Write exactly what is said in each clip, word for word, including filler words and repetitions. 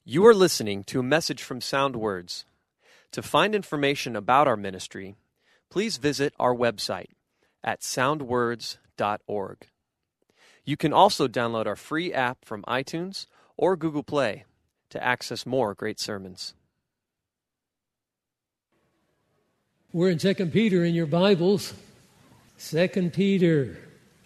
You are listening to a message from Sound Words. To find information about our ministry, please visit our website at sound words dot org. You can also download our free app from iTunes or Google Play to access more great sermons. We're in Second Peter in your Bibles. Second Peter.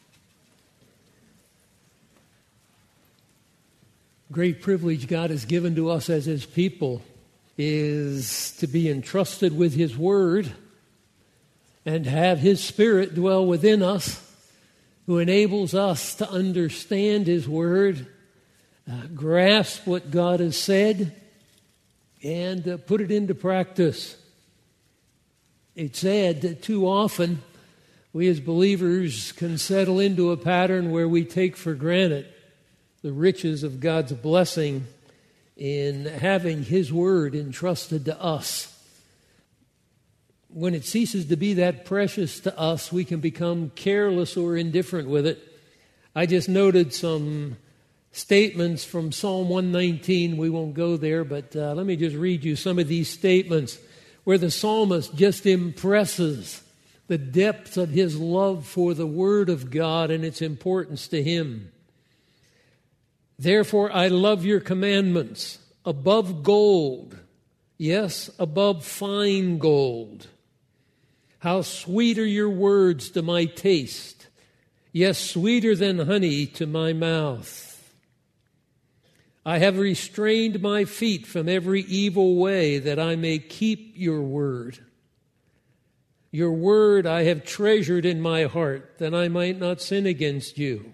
Great privilege God has given to us as His people is to be entrusted with His Word and have His Spirit dwell within us, who enables us to understand His Word, uh, grasp what God has said, and uh, put it into practice. It's said that too often we as believers can settle into a pattern where we take for granted the riches of God's blessing in having His Word entrusted to us. When it ceases to be that precious to us, we can become careless or indifferent with it. I just noted some statements from Psalm one nineteen. We won't go there, but uh, let me just read you some of these statements where the psalmist just impresses the depth of his love for the Word of God and its importance to him. Therefore, I love your commandments above gold, yes, above fine gold. How sweet are your words to my taste, yes, sweeter than honey to my mouth. I have restrained my feet from every evil way that I may keep your word. Your word I have treasured in my heart that I might not sin against you.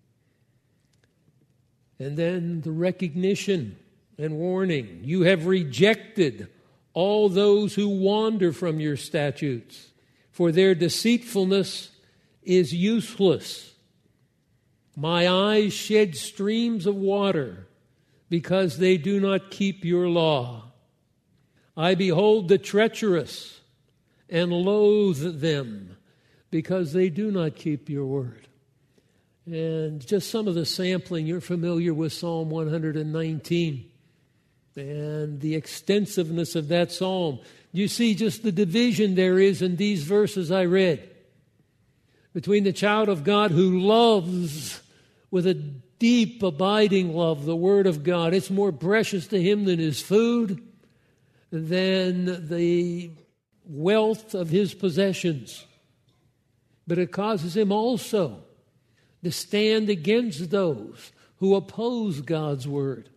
And then the recognition and warning. You have rejected all those who wander from your statutes, for their deceitfulness is useless. My eyes shed streams of water because they do not keep your law. I behold the treacherous and loathe them because they do not keep your word. And just some of the sampling, you're familiar with Psalm one nineteen and the extensiveness of that psalm. You see just the division there is in these verses I read between the child of God who loves with a deep, abiding love the Word of God. It's more precious to him than his food, than the wealth of his possessions. But it causes him also to stand against those who oppose God's Word.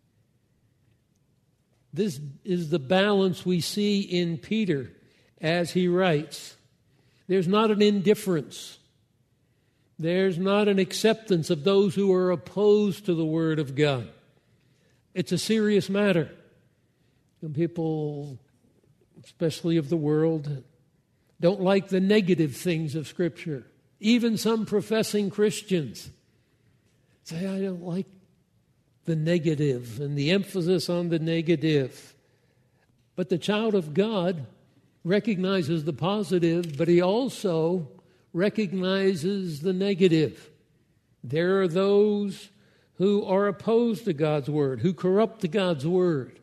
This is the balance we see in Peter as he writes. There's not an indifference. There's not an acceptance of those who are opposed to the Word of God. It's a serious matter. Some people, especially of the world, don't like the negative things of Scripture. Even some professing Christians say, I don't like the negative and the emphasis on the negative. But the child of God recognizes the positive, but he also recognizes the negative. There are those who are opposed to God's Word, who corrupt God's Word.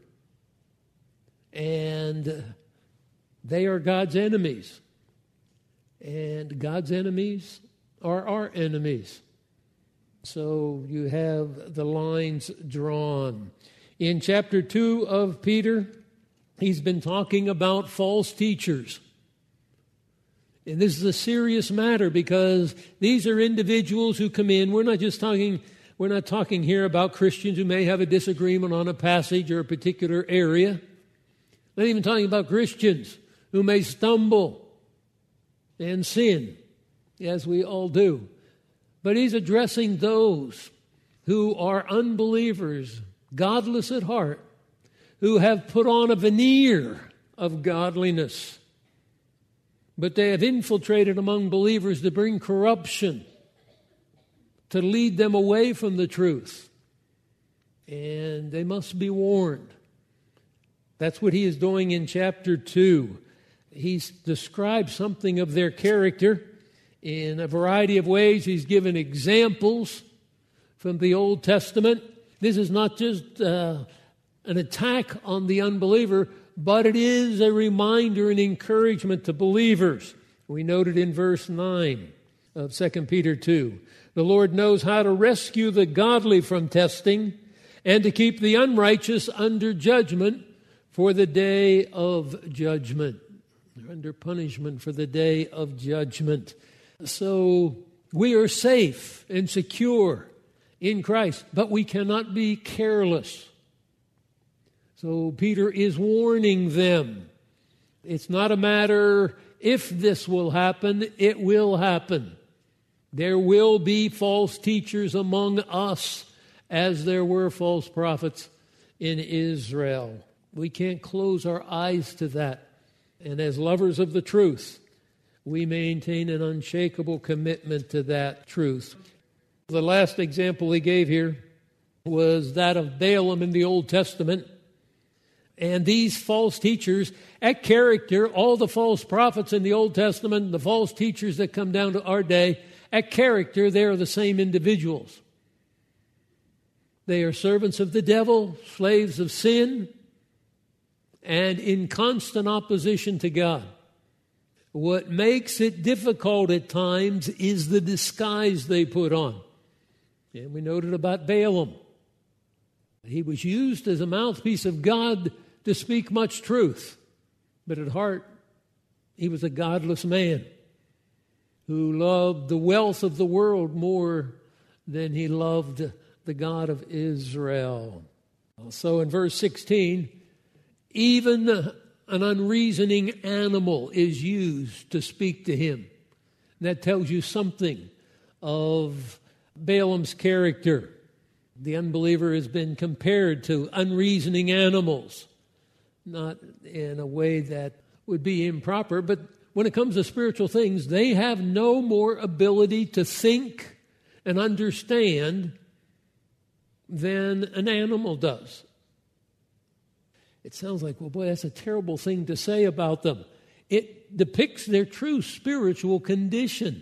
And they are God's enemies. And God's enemies are our enemies. So you have the lines drawn. In chapter two of Peter, he's been talking about false teachers. And this is a serious matter because these are individuals who come in. We're not just talking, we're not talking here about Christians who may have a disagreement on a passage or a particular area. Not even talking about Christians who may stumble and sin, as we all do. But he's addressing those who are unbelievers, godless at heart, who have put on a veneer of godliness. But they have infiltrated among believers to bring corruption, to lead them away from the truth. And they must be warned. That's what he is doing in chapter two. He's described something of their character in a variety of ways. He's given examples from the Old Testament. This is not just uh, an attack on the unbeliever, but it is a reminder and encouragement to believers. We noted in verse nine of Second Peter two, the Lord knows how to rescue the godly from testing and to keep the unrighteous under judgment for the day of judgment. They're under punishment for the day of judgment. So we are safe and secure in Christ, but we cannot be careless. So Peter is warning them. It's not a matter if this will happen, it will happen. There will be false teachers among us, as there were false prophets in Israel. We can't close our eyes to that. And as lovers of the truth, we maintain an unshakable commitment to that truth. The last example he gave here was that of Balaam in the Old Testament. And these false teachers, at character, all the false prophets in the Old Testament, the false teachers that come down to our day, at character, they are the same individuals. They are servants of the devil, slaves of sin, and in constant opposition to God. What makes it difficult at times is the disguise they put on. And we noted about Balaam. He was used as a mouthpiece of God to speak much truth. But at heart, he was a godless man who loved the wealth of the world more than he loved the God of Israel. So in verse sixteen, even an unreasoning animal is used to speak to him. And that tells you something of Balaam's character. The unbeliever has been compared to unreasoning animals, not in a way that would be improper, but when it comes to spiritual things, they have no more ability to think and understand than an animal does. It sounds like, well, boy, that's a terrible thing to say about them. It depicts their true spiritual condition.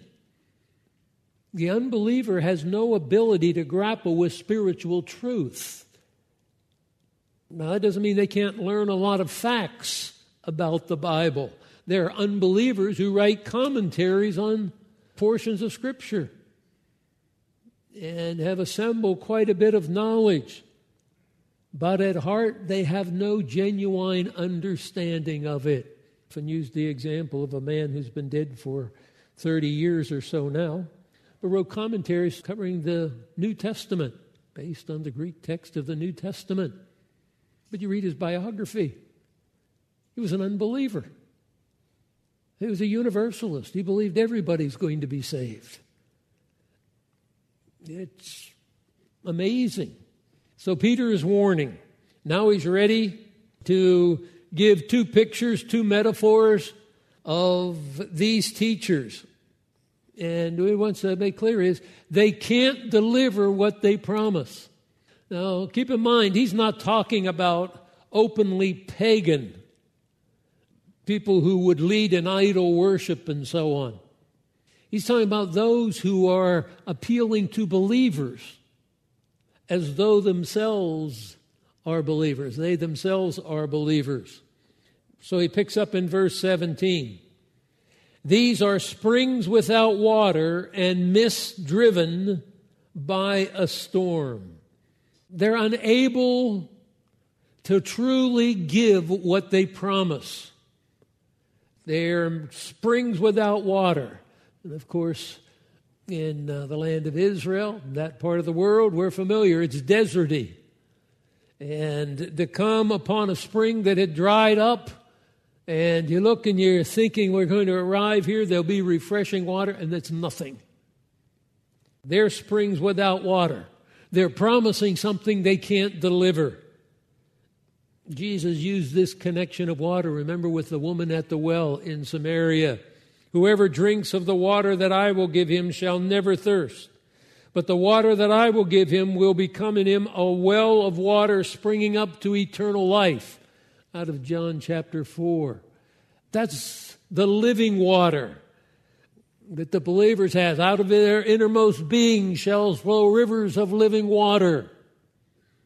The unbeliever has no ability to grapple with spiritual truth. Now, that doesn't mean they can't learn a lot of facts about the Bible. There are unbelievers who write commentaries on portions of Scripture and have assembled quite a bit of knowledge. But at heart, they have no genuine understanding of it. I often use the example of a man who's been dead for thirty years or so now, but wrote commentaries covering the New Testament based on the Greek text of the New Testament. But you read his biography. He was an unbeliever. He was a universalist. He believed everybody's going to be saved. It's amazing. So Peter is warning. Now he's ready to give two pictures, two metaphors of these teachers. And what he wants to make clear is they can't deliver what they promise. Now, keep in mind, he's not talking about openly pagan people who would lead in idol worship and so on. He's talking about those who are appealing to believers as though themselves are believers. They themselves are believers. So he picks up in verse seventeen. These are springs without water and mist driven by a storm. They're unable to truly give what they promise. They're springs without water. And of course, in uh, the land of Israel, that part of the world, we're familiar. It's deserty. And to come upon a spring that had dried up, and you look and you're thinking we're going to arrive here, there'll be refreshing water, and that's nothing. They're springs without water. They're promising something they can't deliver. Jesus used this connection of water, remember, with the woman at the well in Samaria. Whoever drinks of the water that I will give him shall never thirst. But the water that I will give him will become in him a well of water springing up to eternal life. Out of John chapter four. That's the living water that the believers have. Out of their innermost being shall flow rivers of living water.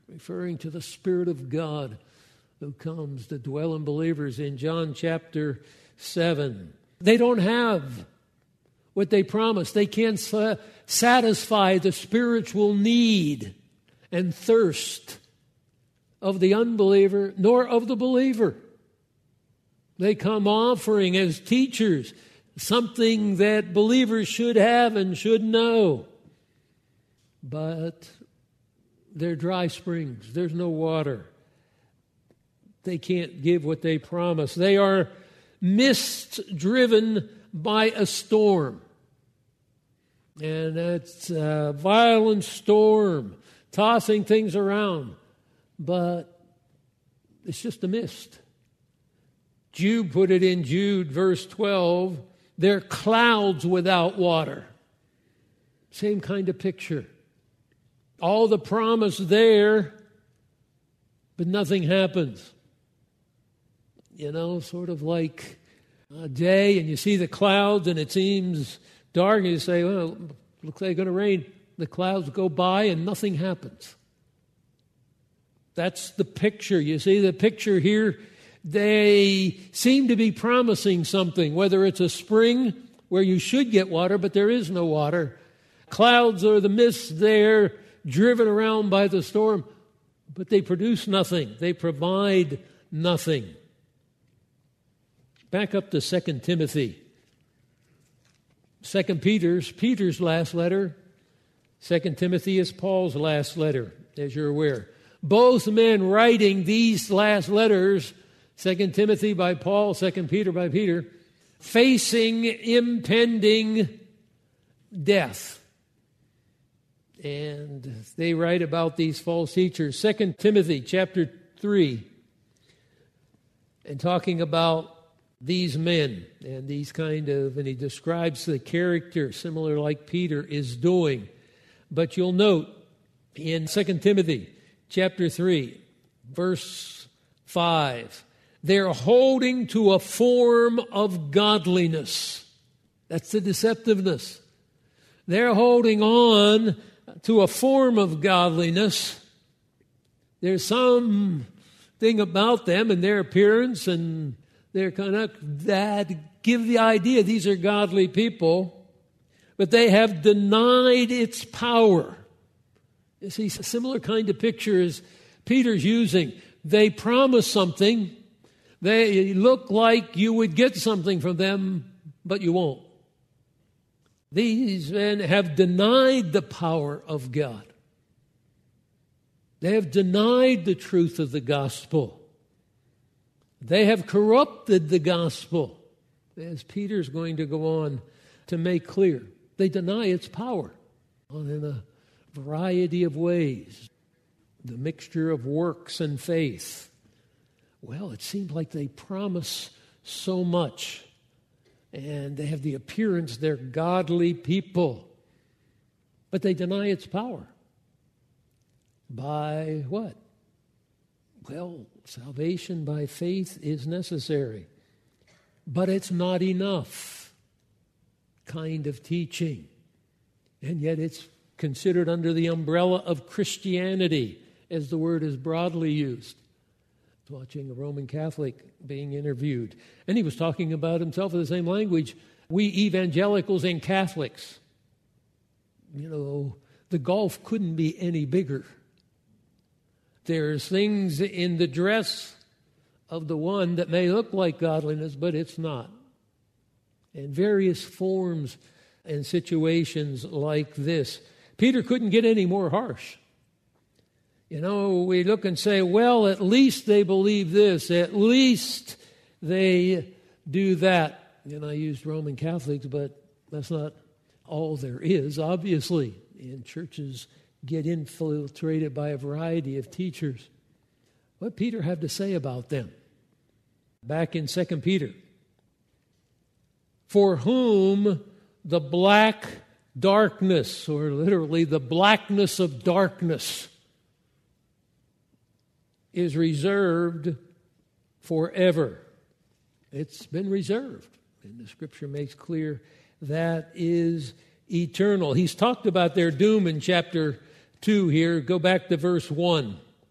referring to the Spirit of God who comes to dwell in believers in John chapter seven. They don't have what they promised. They can't sa- satisfy the spiritual need and thirst of the unbeliever nor of the believer. They come offering as teachers something that believers should have and should know. But they're dry springs. There's no water. They can't give what they promise. They are mists driven by a storm. And it's a violent storm, tossing things around. But it's just a mist. Jude put it in Jude, verse twelve, they're clouds without water. Same kind of picture. All the promise there, but nothing happens. You know, sort of like a day and you see the clouds and it seems dark and you say, well, looks like it's going to rain. The clouds go by and nothing happens. That's the picture. You see the picture here. They seem to be promising something, whether it's a spring where you should get water, but there is no water. Clouds are the mist there, driven around by the storm, but they produce nothing. They provide nothing. Back up to Second Timothy. Second Peter's, Peter's last letter. Second Timothy is Paul's last letter, as you're aware. Both men writing these last letters, Second Timothy by Paul, Second Peter by Peter, facing impending death. And they write about these false teachers. Second Timothy chapter three, and talking about these men and these kind of, and he describes the character similar like Peter is doing. But you'll note in Second Timothy chapter three, verse five, they're holding to a form of godliness. That's the deceptiveness. They're holding on to a form of godliness. There's something about them and their appearance and their conduct that give the idea these are godly people, but they have denied its power. You see, a similar kind of picture as Peter's using. They promise something. They look like you would get something from them, but you won't. These men have denied the power of God. They have denied the truth of the gospel. They have corrupted the gospel, as Peter's going to go on to make clear. They deny its power in a variety of ways. The mixture of works and faith. Well, it seems like they promise so much. And they have the appearance they're godly people. But they deny its power. By what? Well, salvation by faith is necessary. But it's not enough kind of teaching. And yet it's considered under the umbrella of Christianity, as the word is broadly used. I was watching a Roman Catholic being interviewed, and he was talking about himself in the same language. We evangelicals and Catholics, you know, the gulf couldn't be any bigger. There's things in the dress of the one that may look like godliness, but it's not. And various forms and situations like this. Peter couldn't get any more harsh. You know, we look and say, well, at least they believe this. At least they do that. And I used Roman Catholics, but that's not all there is, obviously. And churches get infiltrated by a variety of teachers. What did Peter have to say about them? Back in Second Peter. For whom the black darkness, or literally the blackness of darkness, is reserved forever. It's been reserved. And the Scripture makes clear that is eternal. He's talked about their doom in chapter two here. Go back to verse one.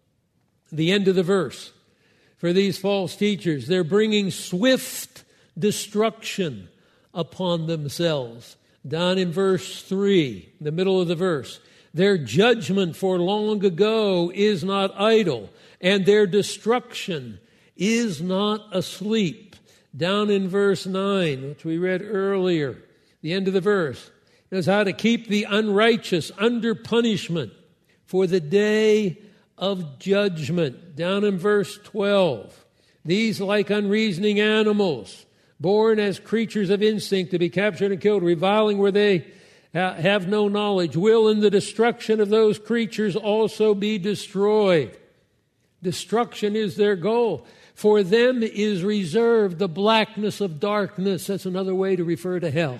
The end of the verse. For these false teachers, they're bringing swift destruction upon themselves. Down in verse three, the middle of the verse. Their judgment for long ago is not idle, and their destruction is not asleep. Down in verse nine, which we read earlier, the end of the verse, knows how to keep the unrighteous under punishment for the day of judgment. Down in verse twelve, these like unreasoning animals, born as creatures of instinct to be captured and killed, reviling where they have no knowledge, will in the destruction of those creatures also be destroyed. Destruction is their goal. For them is reserved the blackness of darkness. That's another way to refer to hell.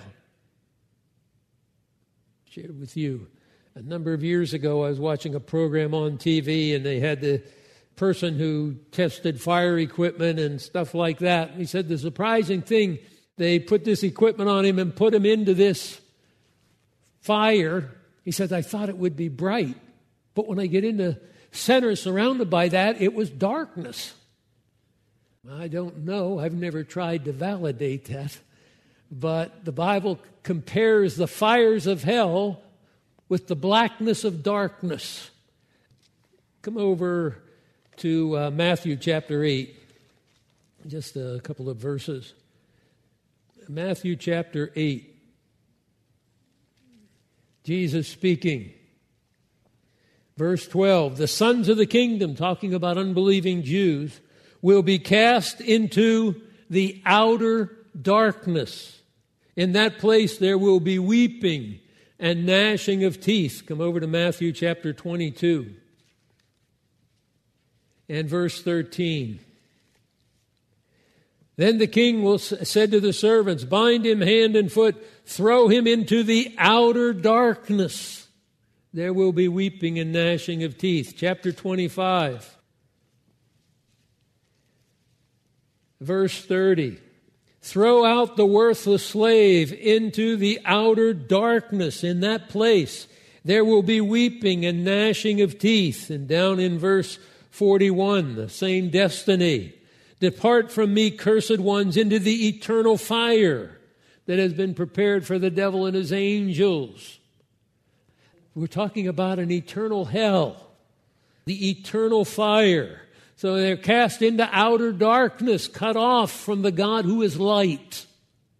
Shared with you. A number of years ago, I was watching a program on T V, and they had the person who tested fire equipment and stuff like that. He said the surprising thing, they put this equipment on him and put him into this fire. He said, I thought it would be bright, but when I get in the center surrounded by that, it was darkness. I don't know. I've never tried to validate that. But the Bible compares the fires of hell with the blackness of darkness. Come over to uh, Matthew chapter eight. Just a couple of verses. Matthew chapter eight. Jesus speaking. Verse twelve, the sons of the kingdom, talking about unbelieving Jews, will be cast into the outer darkness. In that place there will be weeping and gnashing of teeth. Come over to Matthew chapter twenty-two and verse thirteen. Then the king will said to the servants, bind him hand and foot, throw him into the outer darkness. There will be weeping and gnashing of teeth. Chapter twenty-five. Verse thirty, throw out the worthless slave into the outer darkness. In that place there will be weeping and gnashing of teeth. And down in verse forty-one, the same destiny. Depart from me, cursed ones, into the eternal fire that has been prepared for the devil and his angels. We're talking about an eternal hell, the eternal fire. So they're cast into outer darkness, cut off from the God who is light,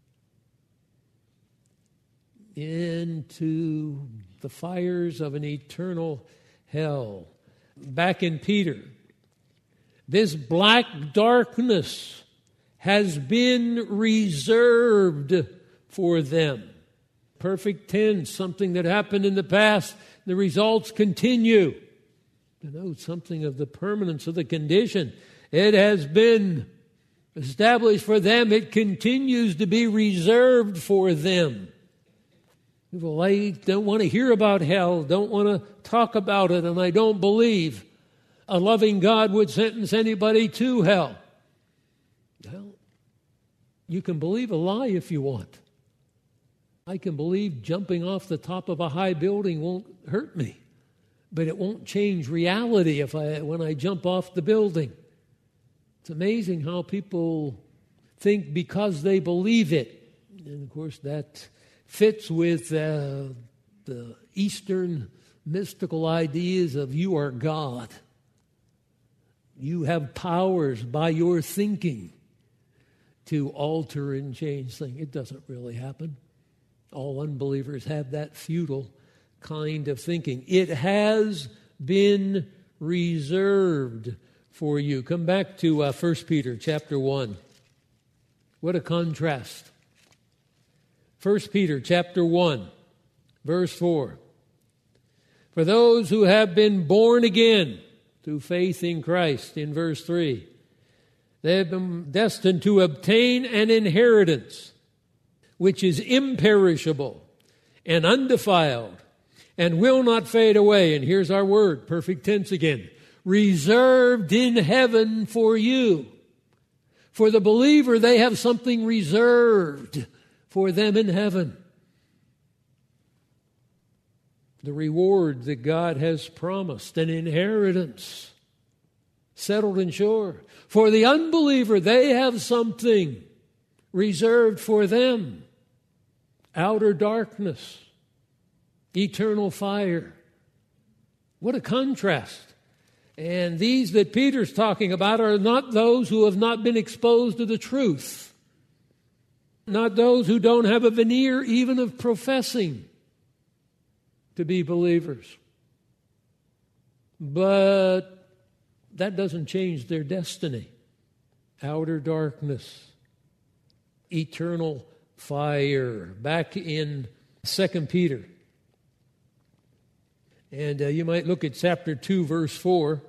into the fires of an eternal hell. Back in Peter, this black darkness has been reserved for them. Perfect tense, something that happened in the past. The results continue. To know something of the permanence of the condition. It has been established for them. It continues to be reserved for them. People, I don't want to hear about hell, don't want to talk about it, and I don't believe a loving God would sentence anybody to hell. Well, you can believe a lie if you want. I can believe jumping off the top of a high building won't hurt me. But it won't change reality if I when I jump off the building. It's amazing how people think because they believe it. And of course that fits with uh, the Eastern mystical ideas of you are God. You have powers by your thinking to alter and change things. It doesn't really happen. All unbelievers have that futile kind of thinking. It has been reserved for you. Come back to uh, First Peter chapter one. What a contrast. First Peter chapter one, verse four. For those who have been born again through faith in Christ, in verse three, they have been destined to obtain an inheritance which is imperishable and undefiled, and will not fade away. And here's our word, perfect tense again. Reserved in heaven for you. For the believer, they have something reserved for them in heaven. The reward that God has promised, an inheritance. settled and sure. For the unbeliever, they have something reserved for them. Outer darkness, eternal fire. What a contrast. And these that Peter's talking about are not those who have not been exposed to the truth. Not those who don't have a veneer even of professing to be believers. But that doesn't change their destiny. Outer darkness, eternal fire. Back in Second Peter. And uh, you might look at chapter two, verse four.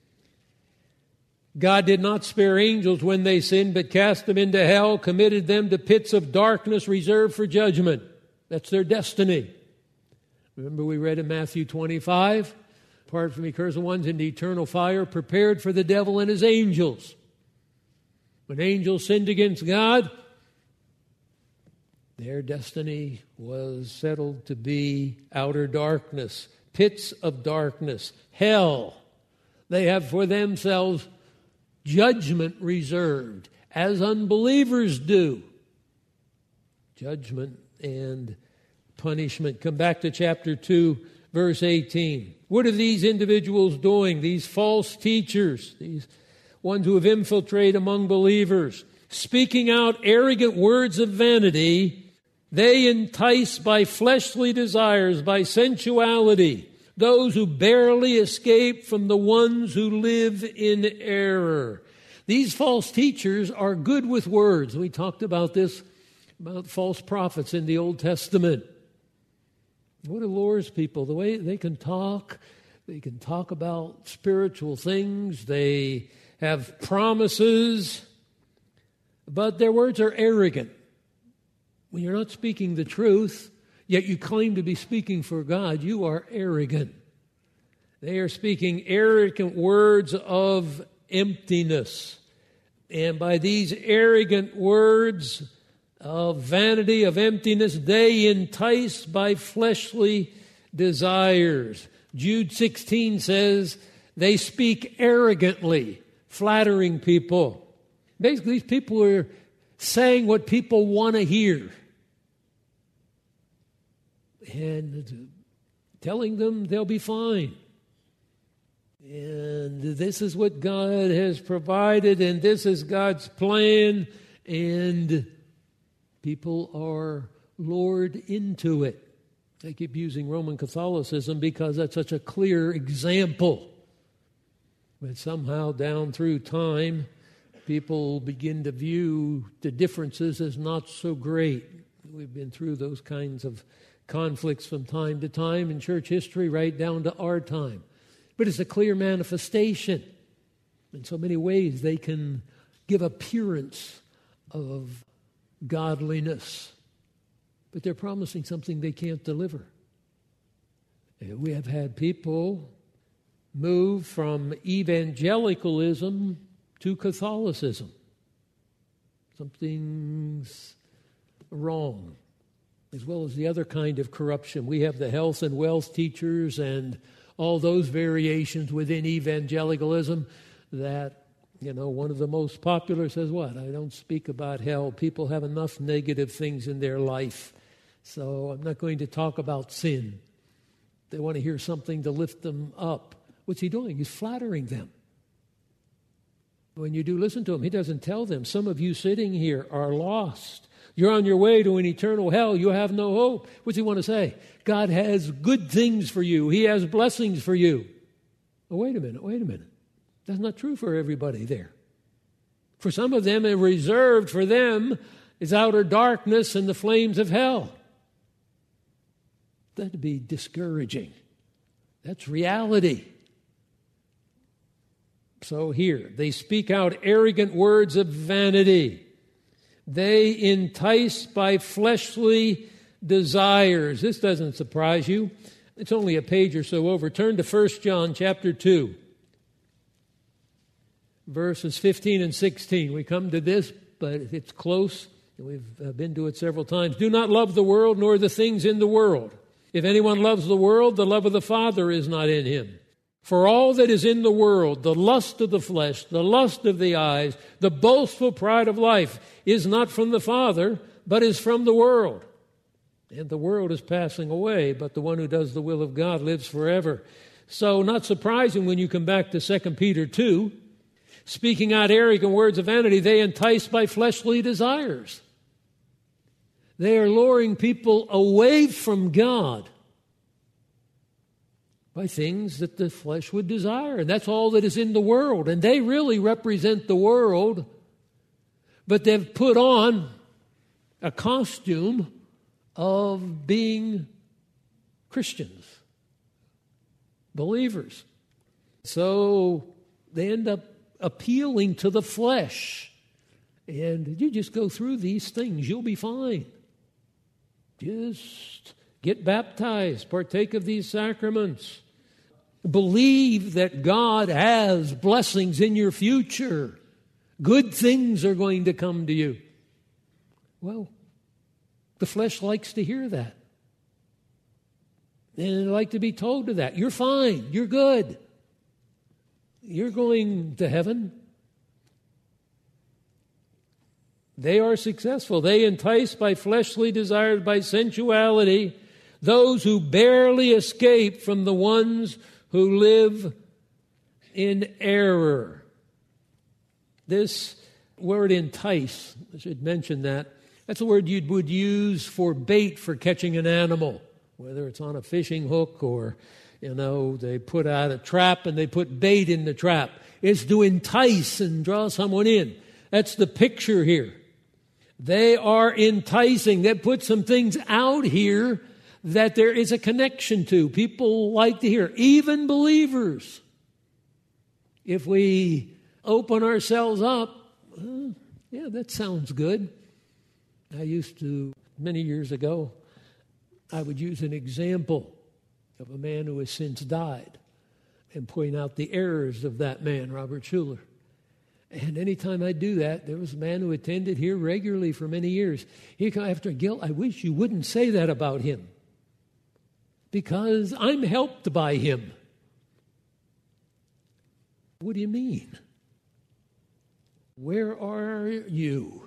God did not spare angels when they sinned, but cast them into hell, committed them to pits of darkness reserved for judgment. That's their destiny. Remember we read in Matthew twenty-five, apart from the accursed ones into eternal fire, prepared for the devil and his angels. When angels sinned against God, their destiny was settled to be outer darkness, pits of darkness, hell. They have for themselves judgment reserved, as unbelievers do. Judgment and punishment. Come back to chapter two, verse eighteen. What are these individuals doing? These false teachers, these ones who have infiltrated among believers, speaking out arrogant words of vanity. They entice by fleshly desires, by sensuality, those who barely escape from the ones who live in error. These false teachers are good with words. We talked about this, about false prophets in the Old Testament. What allures people? The way they can talk, they can talk about spiritual things, they have promises, but their words are arrogant. When you're not speaking the truth, yet you claim to be speaking for God, you are arrogant. They are speaking arrogant words of emptiness. And by these arrogant words of vanity, of emptiness, they entice by fleshly desires. Jude sixteen says they speak arrogantly, flattering people. Basically, these people are saying what people want to hear. And telling them they'll be fine. And this is what God has provided, and this is God's plan, and people are lured into it. I keep using Roman Catholicism because that's such a clear example. But somehow down through time, people begin to view the differences as not so great. We've been through those kinds of conflicts from time to time in church history, right down to our time. But it's a clear manifestation. In so many ways, they can give appearance of godliness. But they're promising something they can't deliver. We have had people move from evangelicalism to Catholicism. Something's wrong. As well as the other kind of corruption. We have the health and wealth teachers and all those variations within evangelicalism that, you know, one of the most popular says, what? I don't speak about hell. People have enough negative things in their life, so I'm not going to talk about sin. They want to hear something to lift them up. What's he doing? He's flattering them. When you do listen to him, he doesn't tell them. Some of you sitting here are lost. You're on your way to an eternal hell. You have no hope. What's he want to say? God has good things for you. He has blessings for you. Oh, wait a minute, wait a minute. That's not true for everybody there. For some of them, and reserved for them is outer darkness and the flames of hell. That'd be discouraging. That's reality. So here, they speak out arrogant words of vanity. They entice by fleshly desires. This doesn't surprise you. It's only a page or so over. Turn to First John chapter two, verses fifteen and sixteen. We come to this, but it's close. We've been to it several times. Do not love the world nor the things in the world. If anyone loves the world, the love of the Father is not in him. For all that is in the world, the lust of the flesh, the lust of the eyes, the boastful pride of life, is not from the Father, but is from the world. And the world is passing away, but the one who does the will of God lives forever. So not surprising when you come back to Second Peter two, speaking out arrogant words of vanity, they entice by fleshly desires. They are luring people away from God by things that the flesh would desire. And that's all that is in the world. And they really represent the world, but they've put on a costume of being Christians, believers. So they end up appealing to the flesh. And you just go through these things, you'll be fine. Just get baptized, partake of these sacraments. Believe that God has blessings in your future. Good things are going to come to you. Well, the flesh likes to hear that. And they like to be told to that. You're fine. You're good. You're going to heaven. They are successful. They entice by fleshly desires, by sensuality, those who barely escape from the ones who live in error. This word entice, I should mention that, that's a word you would use for bait for catching an animal, whether it's on a fishing hook or, you know, they put out a trap and they put bait in the trap. It's to entice and draw someone in. That's the picture here. They are enticing. They put some things out here that there is a connection to. People like to hear, even believers. If we open ourselves up, uh, yeah, that sounds good. I used to, many years ago, I would use an example of a man who has since died and point out the errors of that man, Robert Schuller. And anytime I do that, there was a man who attended here regularly for many years. He'd come after Gil, I wish you wouldn't say that about him, because I'm helped by him. What do you mean? Where are you?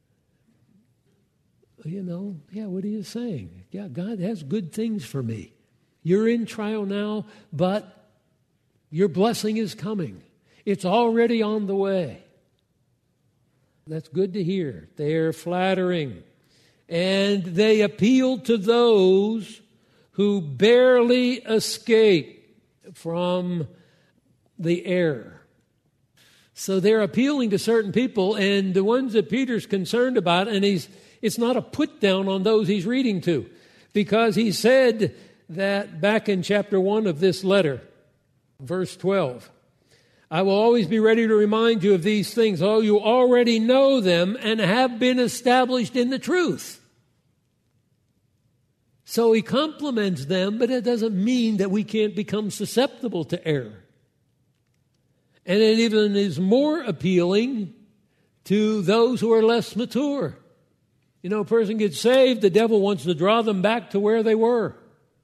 You know, yeah, what are you saying? Yeah, God has good things for me. You're in trial now, but your blessing is coming. It's already on the way. That's good to hear. They are flattering. And they appeal to those who barely escape from the error. So they're appealing to certain people, and the ones that Peter's concerned about, and he's it's not a put down on those he's reading to, because he said that back in chapter one of this letter, verse twelve, I will always be ready to remind you of these things. Oh, you already know them and have been established in the truth. So he compliments them, but it doesn't mean that we can't become susceptible to error. And it even is more appealing to those who are less mature. You know, a person gets saved, the devil wants to draw them back to where they were.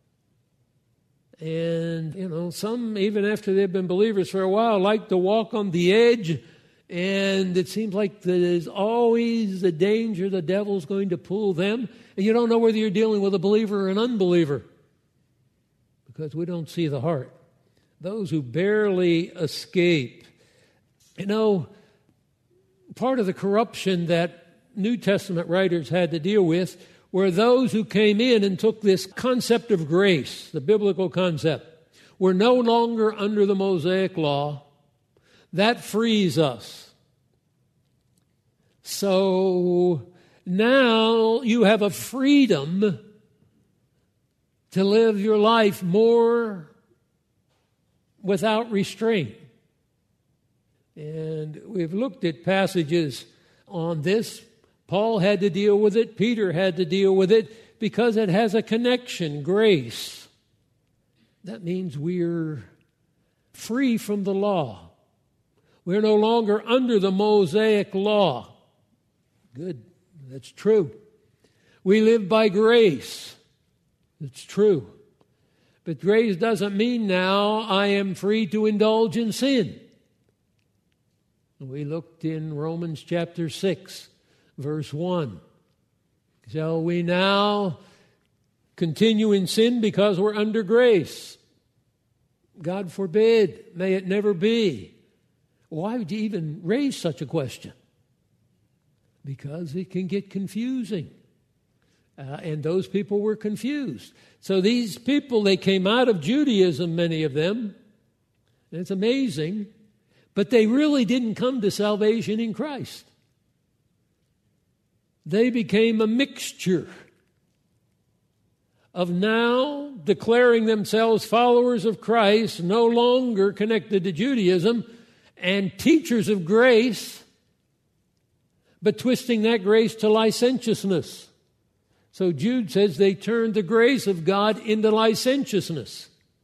And, you know, some, even after they've been believers for a while, like to walk on the edge. And it seems like there's always the danger the devil's going to pull them. And you don't know whether you're dealing with a believer or an unbeliever, because we don't see the heart. Those who barely escape. You know, part of the corruption that New Testament writers had to deal with were those who came in and took this concept of grace, the biblical concept. We're no longer under the Mosaic law. That frees us. So now you have a freedom to live your life more without restraint. And we've looked at passages on this. Paul had to deal with it. Peter had to deal with it because it has a connection, grace. That means we're free from the law. We're no longer under the Mosaic law. Good. That's true. We live by grace. It's true. But grace doesn't mean now I am free to indulge in sin. We looked in Romans chapter six, verse one. Shall we now continue in sin because we're under grace? God forbid, may it never be. Why would you even raise such a question? Because it can get confusing. Uh, and those people were confused. So these people, they came out of Judaism, many of them. And it's amazing. But they really didn't come to salvation in Christ. They became a mixture of now declaring themselves followers of Christ, no longer connected to Judaism, and teachers of grace, but twisting that grace to licentiousness. So Jude says they turned the grace of God into licentiousness.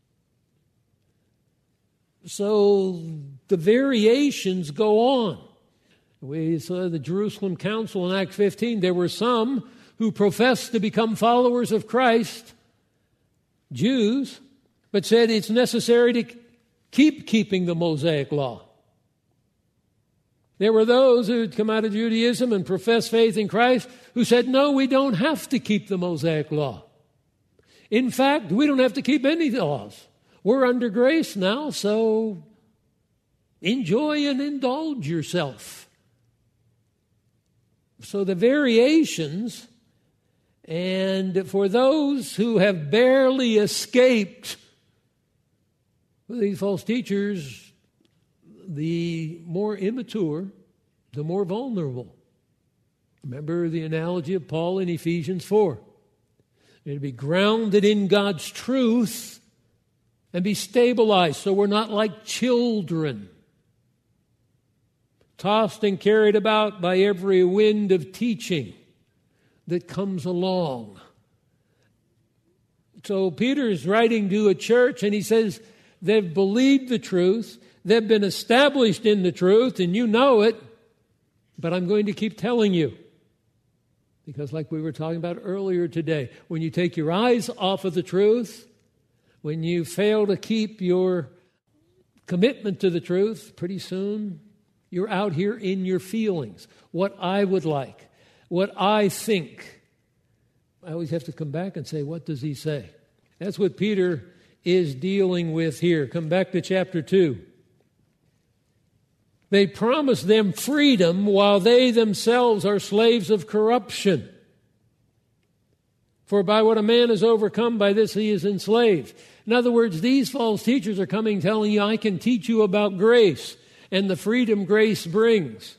So the variations go on. We saw the Jerusalem Council in Acts fifteen. There were some who professed to become followers of Christ, Jews, but said it's necessary to keep keeping the Mosaic law. There were those who had come out of Judaism and professed faith in Christ who said, no, we don't have to keep the Mosaic law. In fact, we don't have to keep any laws. We're under grace now, so enjoy and indulge yourself. So the variations, and for those who have barely escaped these false teachers, the more immature, the more vulnerable. Remember the analogy of Paul in Ephesians four. To be grounded in God's truth and be stabilized so we're not like children, tossed and carried about by every wind of teaching that comes along. So Peter is writing to a church and he says they've believed the truth. They've been established in the truth, and you know it, but I'm going to keep telling you. Because like we were talking about earlier today, when you take your eyes off of the truth, when you fail to keep your commitment to the truth, pretty soon you're out here in your feelings. What I would like, what I think. I always have to come back and say, what does he say? That's what Peter is dealing with here. Come back to chapter two. They promise them freedom while they themselves are slaves of corruption. For by what a man is overcome, by this he is enslaved. In other words, these false teachers are coming telling you, I can teach you about grace and the freedom grace brings.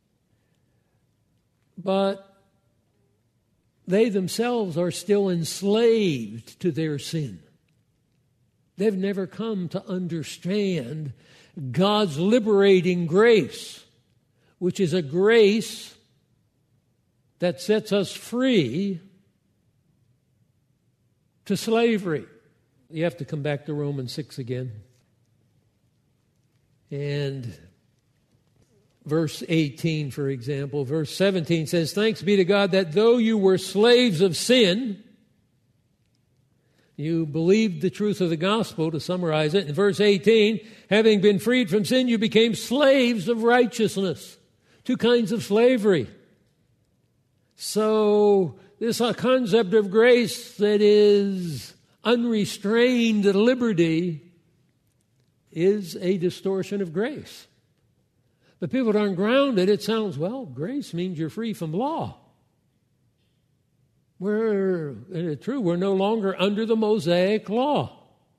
But they themselves are still enslaved to their sin. They've never come to understand God's liberating grace, which is a grace that sets us free to slavery. You have to come back to Romans six again. And verse eighteen, for example, verse seventeen says, thanks be to God that though you were slaves of sin, you believed the truth of the gospel, to summarize it. In verse eighteen, having been freed from sin, you became slaves of righteousness. Two kinds of slavery. So this concept of grace that is unrestrained liberty is a distortion of grace. But people that aren't grounded, it sounds, well, grace means you're free from law. We're, and it's true, we're no longer under the Mosaic law.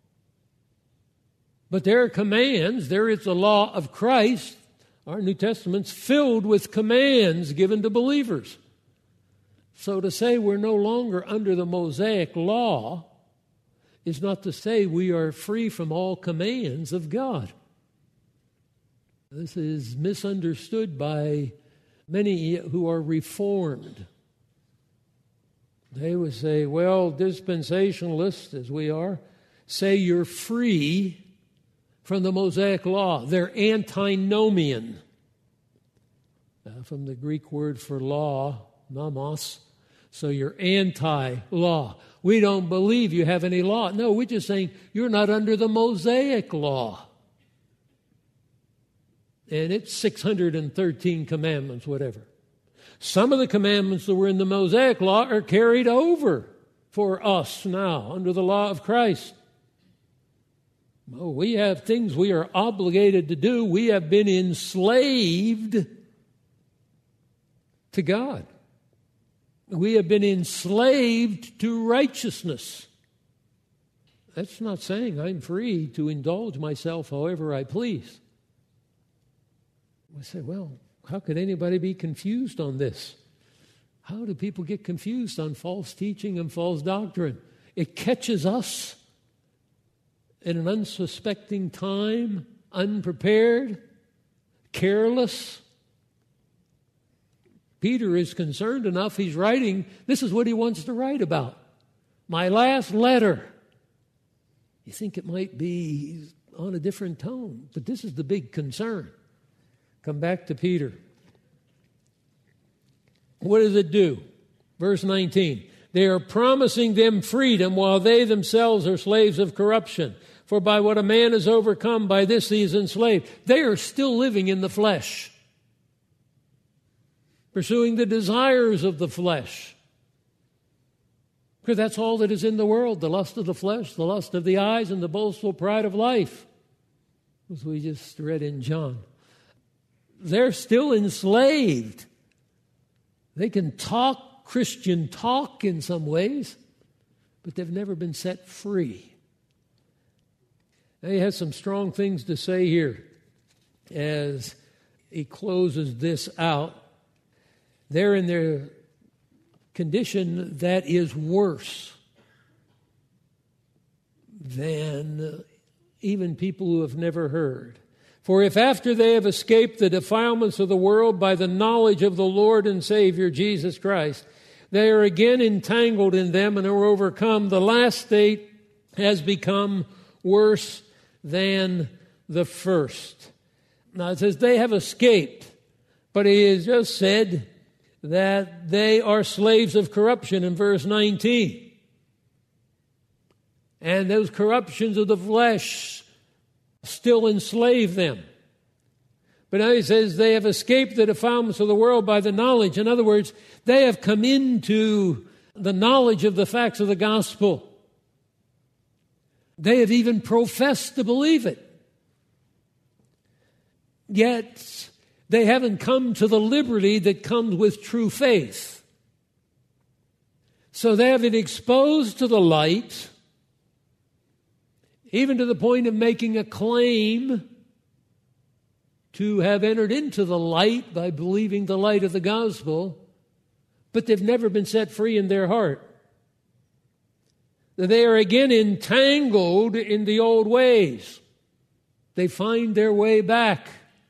But there are commands. There is the law of Christ. Our New Testament's filled with commands given to believers. So to say we're no longer under the Mosaic law is not to say we are free from all commands of God. This is misunderstood by many who are reformed. They would say, well, dispensationalists, as we are, say you're free from the Mosaic law. They're antinomian. Uh, from the Greek word for law, nomos, So you're anti-law. We don't believe you have any law. No, we're just saying you're not under the Mosaic law. And it's six hundred thirteen commandments, whatever. Some of the commandments that were in the Mosaic law are carried over for us now under the law of Christ. Oh, we have things we are obligated to do. We have been enslaved to God. We have been enslaved to righteousness. That's not saying I'm free to indulge myself however I please. I say, well, how could anybody be confused on this? How do people get confused on false teaching and false doctrine? It catches us in an unsuspecting time, unprepared, careless. Peter is concerned enough, he's writing, this is what he wants to write about. My last letter. You think it might be on a different tone, but this is the big concern. Come back to Peter. What does it do? Verse nineteen. They are promising them freedom while they themselves are slaves of corruption. For by what a man is overcome, by this he is enslaved. They are still living in the flesh, pursuing the desires of the flesh. Because that's all that is in the world, the lust of the flesh, the lust of the eyes, and the boastful pride of life, as we just read in John. They're still enslaved. They can talk Christian talk in some ways, but they've never been set free. Now he has some strong things to say here as he closes this out. They're in their condition that is worse than even people who have never heard. For if after they have escaped the defilements of the world by the knowledge of the Lord and Savior Jesus Christ, they are again entangled in them and are overcome, the last state has become worse than the first. Now it says they have escaped, but he has just said that they are slaves of corruption in verse nineteen. And those corruptions of the flesh still enslave them. But now he says they have escaped the defilements of the world by the knowledge. In other words, they have come into the knowledge of the facts of the gospel. They have even professed to believe it. Yet they haven't come to the liberty that comes with true faith. So they have been exposed to the light, even to the point of making a claim to have entered into the light by believing the light of the gospel, but they've never been set free in their heart. They are again entangled in the old ways. They find their way back.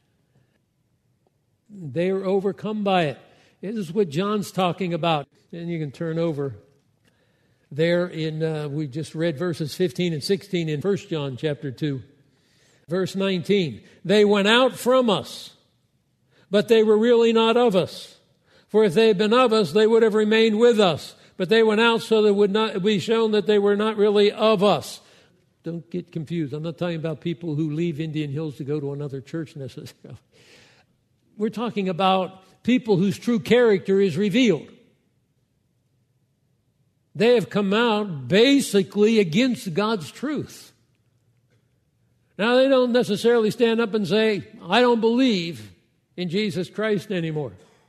They are overcome by it. This is what John's talking about. And you can turn over there in, uh, we just read verses fifteen and sixteen in First John chapter two. Verse nineteen, they went out from us, but they were really not of us. For if they had been of us, they would have remained with us. But they went out so that it would not be shown that they were not really of us. Don't get confused. I'm not talking about people who leave Indian Hills to go to another church necessarily. We're talking about people whose true character is revealed. They have come out basically against God's truth. Now, they don't necessarily stand up and say, I don't believe in Jesus Christ anymore.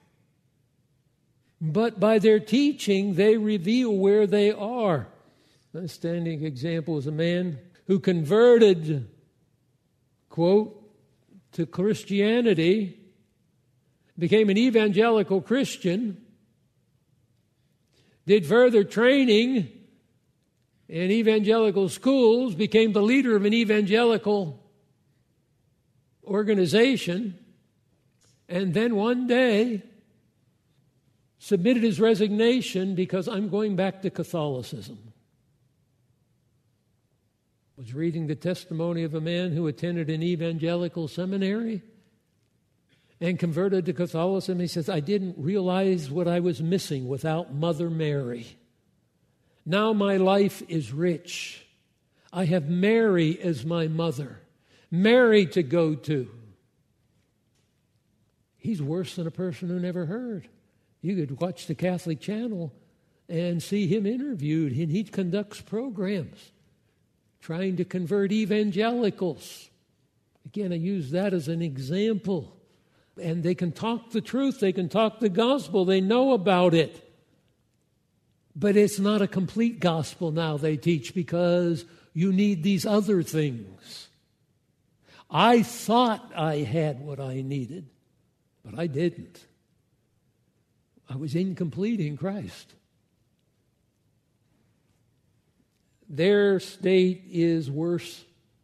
But by their teaching, they reveal where they are. A standing example is a man who converted, quote, to Christianity, became an evangelical Christian, did further training in evangelical schools, became the leader of an evangelical organization, and then one day submitted his resignation because I'm going back to Catholicism. I was reading the testimony of a man who attended an evangelical seminary, and converted to Catholicism. He says, I didn't realize what I was missing without Mother Mary. Now my life is rich. I have Mary as my mother, Mary to go to. He's worse than a person who never heard. You could watch the Catholic Channel and see him interviewed, and he conducts programs trying to convert evangelicals. Again, I use that as an example. And they can talk the truth, they can talk the gospel, they know about it. But it's not a complete gospel now, they teach, because you need these other things. I thought I had what I needed, but I didn't. I was incomplete in Christ. Their state is worse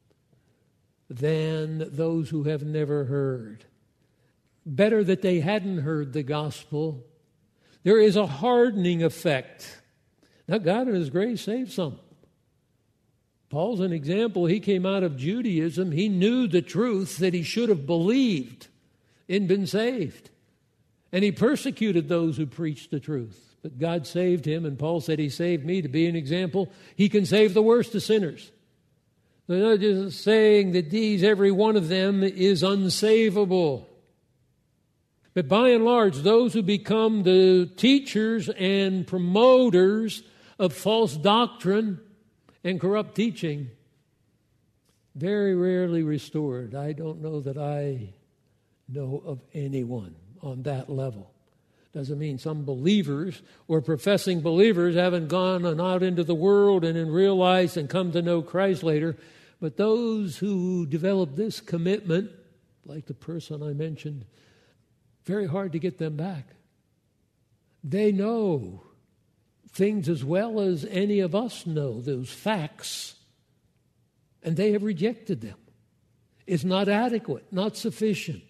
than those who have never heard. Better that they hadn't heard the gospel. There is a hardening effect. Now, God in His grace saved some. Paul's an example. He came out of Judaism. He knew the truth that he should have believed and been saved. And he persecuted those who preached the truth. But God saved him, and Paul said, He saved me to be an example. He can save the worst of sinners. They're not just saying that these, every one of them, is unsavable. But by and large, those who become the teachers and promoters of false doctrine and corrupt teaching, very rarely restored. I don't know that I know of anyone on that level. Doesn't mean some believers or professing believers haven't gone and out into the world and then realized and come to know Christ later. But those who develop this commitment, like the person I mentioned, very hard to get them back. They know things as well as any of us know, those facts, and they have rejected them. It's not adequate, not sufficient.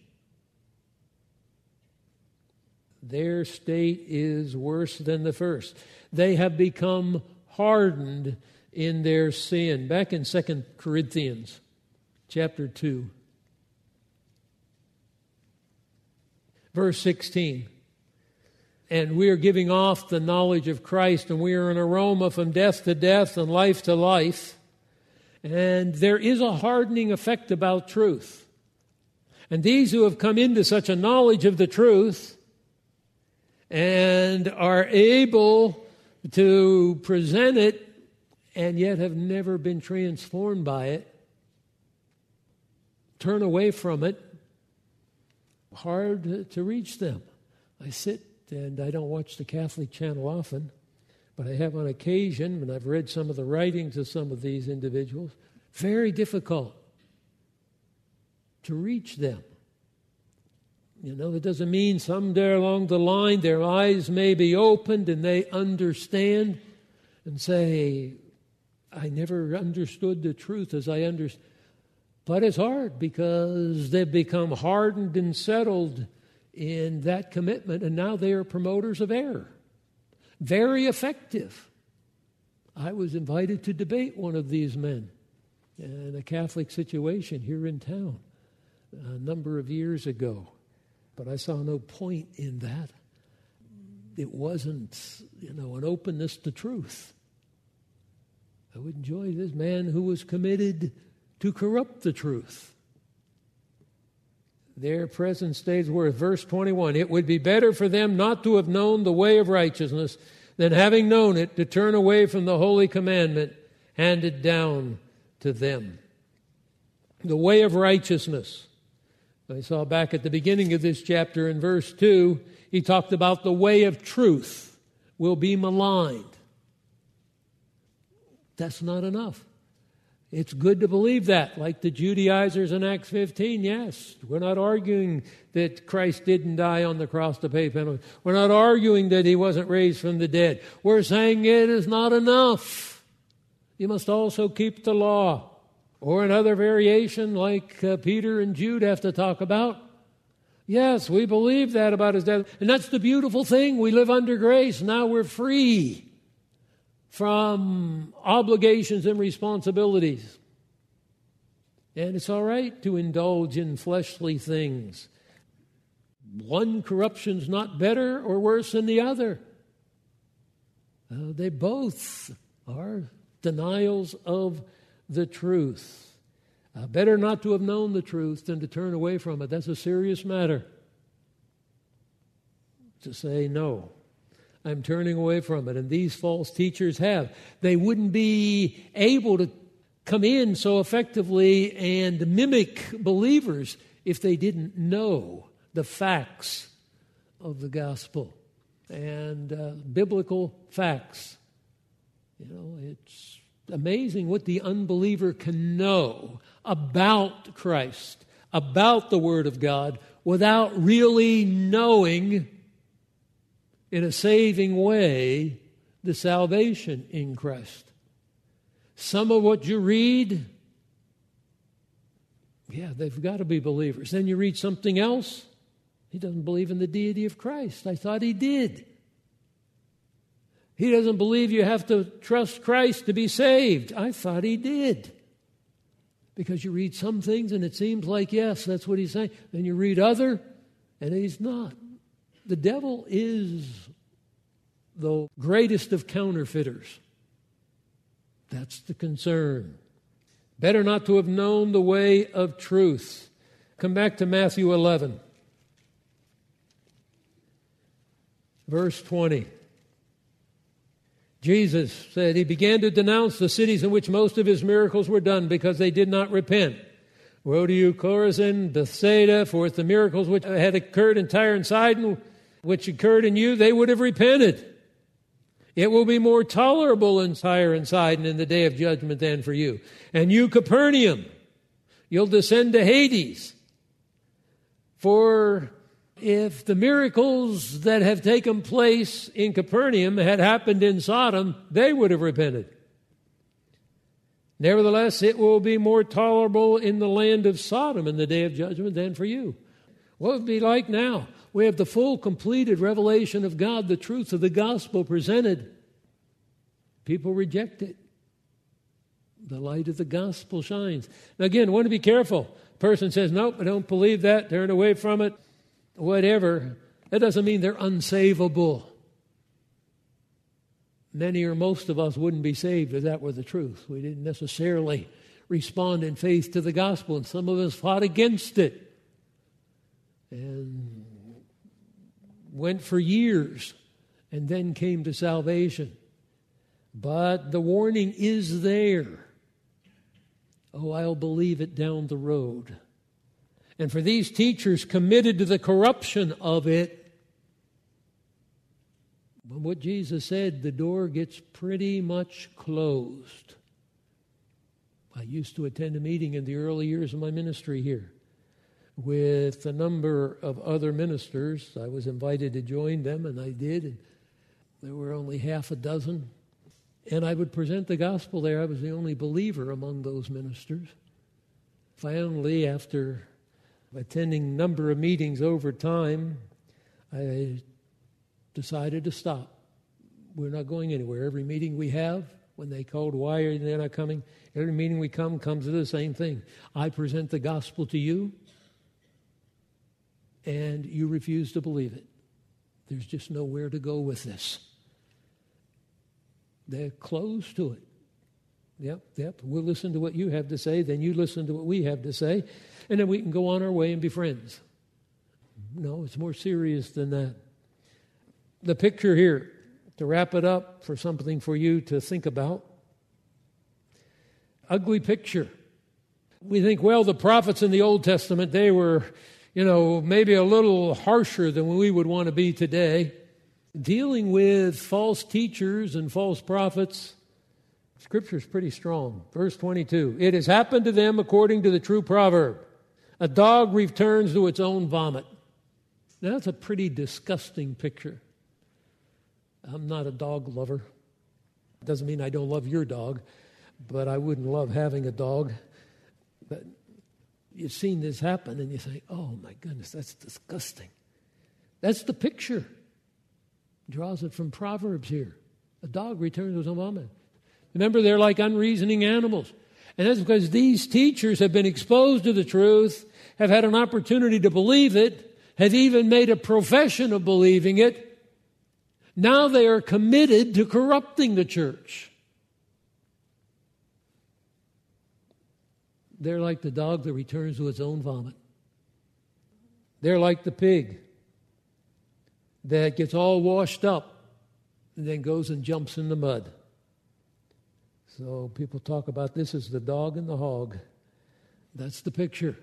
Their state is worse than the first. They have become hardened in their sin. Back in Second Corinthians chapter two, verse sixteen. And we are giving off the knowledge of Christ, and we are an aroma from death to death and life to life. And there is a hardening effect about truth. And these who have come into such a knowledge of the truth and are able to present it and yet have never been transformed by it, turn away from it, hard to reach them. I sit and I don't watch the Catholic Channel often, but I have on occasion, and I've read some of the writings of some of these individuals. Very difficult to reach them. You know, that doesn't mean someday along the line their eyes may be opened and they understand and say, I never understood the truth as I understood. But it's hard because they've become hardened and settled in that commitment, and now they are promoters of error. Very effective. I was invited to debate one of these men in a Catholic situation here in town a number of years ago. But I saw no point in that. It wasn't, you know, an openness to truth. I would enjoy this man who was committed to corrupt the truth. Their present state is worth. Verse twenty-one, it would be better for them not to have known the way of righteousness than having known it to turn away from the holy commandment handed down to them. The way of righteousness. I saw back at the beginning of this chapter in verse two, he talked about the way of truth will be maligned. That's not enough. It's good to believe that, like the Judaizers in Acts fifteen, yes. We're not arguing that Christ didn't die on the cross to pay penalty. We're not arguing that He wasn't raised from the dead. We're saying it is not enough. You must also keep the law. Or another variation like uh, Peter and Jude have to talk about. Yes, we believe that about His death. And that's the beautiful thing. We live under grace. Now we're free from obligations and responsibilities. And it's all right to indulge in fleshly things. one corruption's not better or worse than the other. Uh, they both are denials of the truth. Uh, better not to have known the truth than to turn away from it. That's a serious matter. To say, no, I'm turning away from it. And these false teachers have. They wouldn't be able to come in so effectively and mimic believers if they didn't know the facts of the gospel and uh, biblical facts. You know, it's amazing what the unbeliever can know about Christ, about the Word of God, without really knowing in a saving way the salvation in Christ. Some of what you read, yeah, they've got to be believers. Then you read something else, he doesn't believe in the deity of Christ. I thought he did. He doesn't believe you have to trust Christ to be saved. I thought he did. Because you read some things and it seems like, yes, that's what he's saying. Then you read other, and he's not. The devil is the greatest of counterfeiters. That's the concern. Better not to have known the way of truth. Come back to Matthew eleven. Verse twenty. Jesus said he began to denounce the cities in which most of his miracles were done because they did not repent. Woe to you, Chorazin, Bethsaida, for if the miracles which had occurred in Tyre and Sidon, which occurred in you, they would have repented. It will be more tolerable in Tyre and Sidon in the day of judgment than for you. And you, Capernaum, you'll descend to Hades. For if the miracles that have taken place in Capernaum had happened in Sodom, they would have repented. Nevertheless, it will be more tolerable in the land of Sodom in the day of judgment than for you. What would it be like now? We have the full, completed revelation of God, the truth of the gospel presented. People reject it. The light of the gospel shines. Now again, I want to be careful. A person says, nope, I don't believe that, turn away from it, whatever. That doesn't mean they're unsavable. Many or most of us wouldn't be saved if that were the truth. We didn't necessarily respond in faith to the gospel, and some of us fought against it and went for years and then came to salvation. But the warning is there. Oh, I'll believe it down the road. And for these teachers committed to the corruption of it, what Jesus said, the door gets pretty much closed. I used to attend a meeting in the early years of my ministry here with a number of other ministers. I was invited to join them, and I did. And there were only half a dozen. And I would present the gospel there. I was the only believer among those ministers. Finally, after attending a number of meetings over time, I decided to stop. We're not going anywhere. Every meeting we have, when they called, why are they not coming? Every meeting we come comes to the same thing. I present the gospel to you, and you refuse to believe it. There's just nowhere to go with this. They're closed to it. Yep, yep. We'll listen to what you have to say, then you listen to what we have to say, and then we can go on our way and be friends. No, it's more serious than that. The picture here, to wrap it up, for something for you to think about. Ugly picture. We think, well, the prophets in the Old Testament, they were, you know, maybe a little harsher than we would want to be today. Dealing with false teachers and false prophets, Scripture is pretty strong. Verse twenty-two, it has happened to them according to the true proverb. A dog returns to its own vomit. Now, that's a pretty disgusting picture. I'm not a dog lover. Doesn't mean I don't love your dog, but I wouldn't love having a dog. But you've seen this happen, and you say, oh, my goodness, that's disgusting. That's the picture. Draws it from Proverbs here. A dog returns to his own vomit. Remember, they're like unreasoning animals. And that's because these teachers have been exposed to the truth, have had an opportunity to believe it, have even made a profession of believing it, now they are committed to corrupting the church. They're like the dog that returns to its own vomit. They're like the pig that gets all washed up and then goes and jumps in the mud. So people talk about this as the dog and the hog. That's the picture.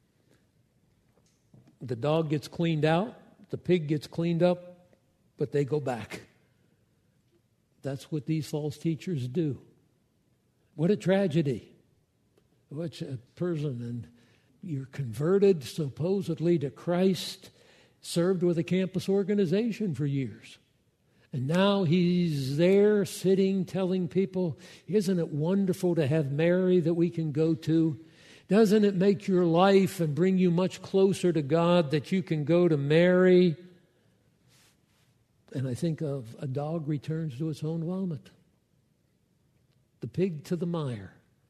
The dog gets cleaned out, the pig gets cleaned up, but they go back. That's what these false teachers do. What a tragedy. What a person, and you're converted supposedly to Christ, served with a campus organization for years. And now he's there sitting telling people, isn't it wonderful to have Mary that we can go to? Doesn't it make your life and bring you much closer to God that you can go to Mary? And I think of a dog returns to its own vomit. The pig to the mire.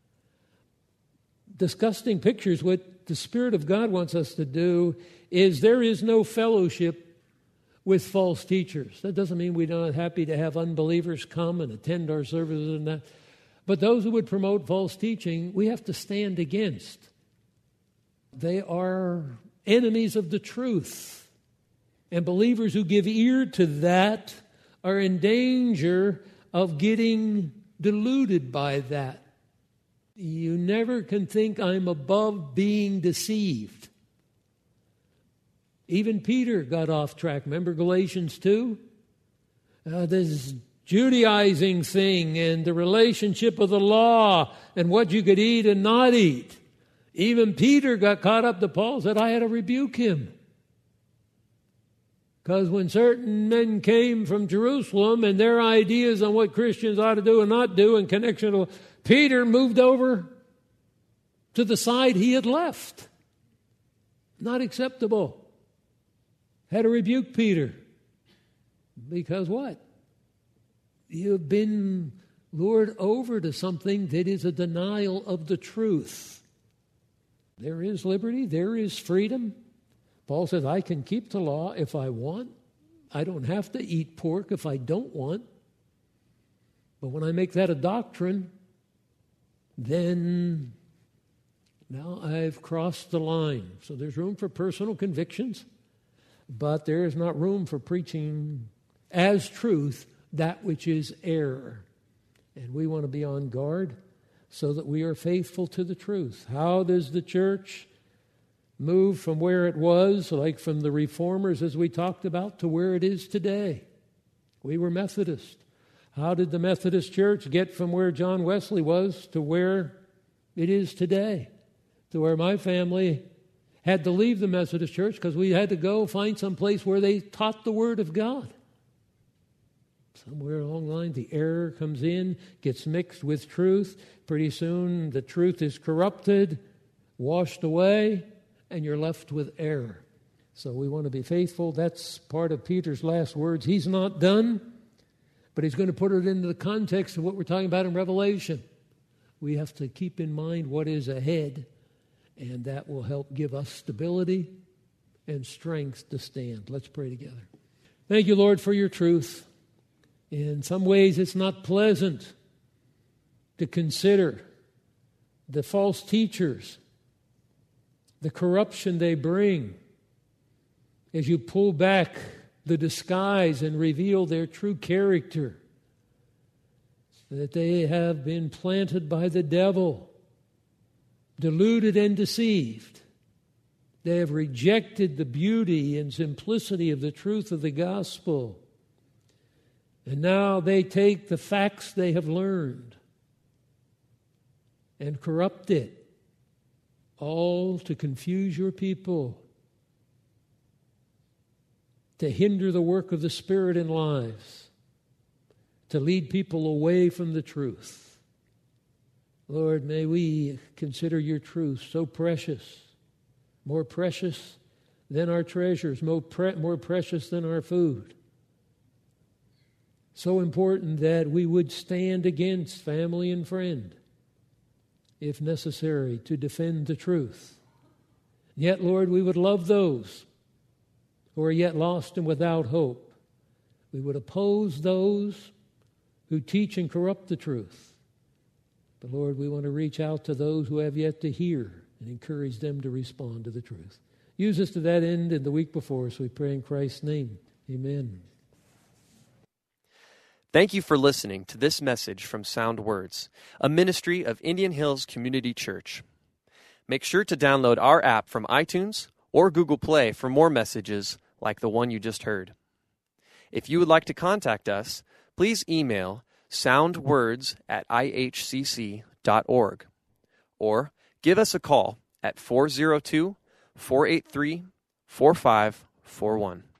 Disgusting pictures. What the Spirit of God wants us to do is there is no fellowship with false teachers. That doesn't mean we're not happy to have unbelievers come and attend our services and that. But those who would promote false teaching, we have to stand against. They are enemies of the truth. And believers who give ear to that are in danger of getting deluded by that. You never can think I'm above being deceived. Even Peter got off track. Remember Galatians two? Uh, this Judaizing thing and the relationship of the law and what you could eat and not eat. Even Peter got caught up to Paul, said, I had to rebuke him. Because when certain men came from Jerusalem and their ideas on what Christians ought to do and not do in connection to Peter moved over to the side he had left. Not acceptable. Had to rebuke Peter. Because what? You've been lured over to something that is a denial of the truth. There is liberty. There is freedom. Paul says, I can keep the law if I want. I don't have to eat pork if I don't want. But when I make that a doctrine, then now I've crossed the line. So there's room for personal convictions, but there is not room for preaching as truth that which is error. And we want to be on guard so that we are faithful to the truth. How does the church move from where it was, like from the Reformers as we talked about, to where it is today? We were Methodist. How did the Methodist Church get from where John Wesley was to where it is today? To where my family had to leave the Methodist Church because we had to go find some place where they taught the Word of God. Somewhere along the line, the error comes in, gets mixed with truth. Pretty soon, the truth is corrupted, washed away, and you're left with error. So we want to be faithful. That's part of Peter's last words. He's not done, but he's going to put it into the context of what we're talking about in Revelation. We have to keep in mind what is ahead, and that will help give us stability and strength to stand. Let's pray together. Thank you, Lord, for your truth. In some ways, it's not pleasant to consider the false teachers, the corruption they bring, as you pull back the disguise and reveal their true character, that they have been planted by the devil, deluded and deceived. They have rejected the beauty and simplicity of the truth of the gospel. And now they take the facts they have learned and corrupt it, all to confuse your people, to hinder the work of the Spirit in lives, to lead people away from the truth. Lord, may we consider your truth so precious, more precious than our treasures, more, pre- more precious than our food. So important that we would stand against family and friend, if necessary, to defend the truth. Yet, Lord, we would love those who are yet lost and without hope. We would oppose those who teach and corrupt the truth. But Lord, we want to reach out to those who have yet to hear and encourage them to respond to the truth. Use us to that end in the week before us, we pray in Christ's name. Amen. Thank you for listening to this message from Sound Words, a ministry of Indian Hills Community Church. Make sure to download our app from iTunes or Google Play for more messages like the one you just heard. If you would like to contact us, please email soundwords at i h c c dot org or give us a call at four oh two, four eight three, four five four one.